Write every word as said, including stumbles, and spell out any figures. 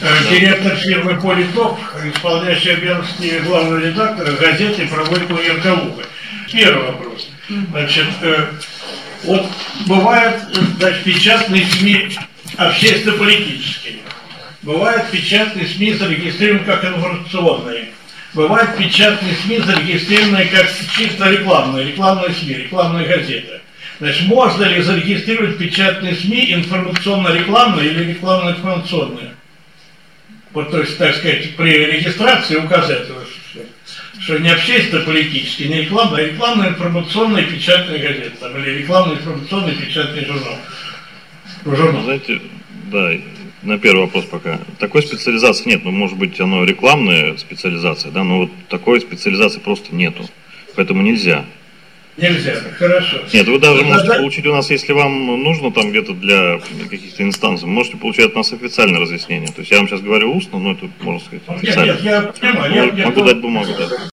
Директор фирмы «Политоп», исполняющий обязанности главного редактора газеты «Промойку Ярколуга». Первый вопрос. Значит, вот бывают, значит, печатные СМИ общественно-политические. Бывают печатные СМИ зарегистрированы как информационные. Бывают печатные СМИ зарегистрированные как чисто рекламные, рекламные СМИ, рекламные газеты. Значит, можно ли зарегистрировать печатные СМИ информационно-рекламные или рекламно-информационные? Вот, то есть, так сказать, при регистрации указать, что, что не общественно-политические, не рекламные, а рекламно-информационные печатные газеты, там, или рекламно-информационный печатный журнал. журнал. Знаете, да, на первый вопрос пока. Такой специализации нет, ну, может быть, оно рекламная специализация, да, но вот такой специализации просто нету, поэтому нельзя. Нельзя, хорошо. Нет, вы даже Это можете да... получить у нас, если вам нужно там где-то для каких-то инстанций, можете получать от нас официальное разъяснение. То есть я вам сейчас говорю устно, но это, можно сказать, официально. Нет, нет, я понимаю. Могу, я, могу я... дать бумагу, да.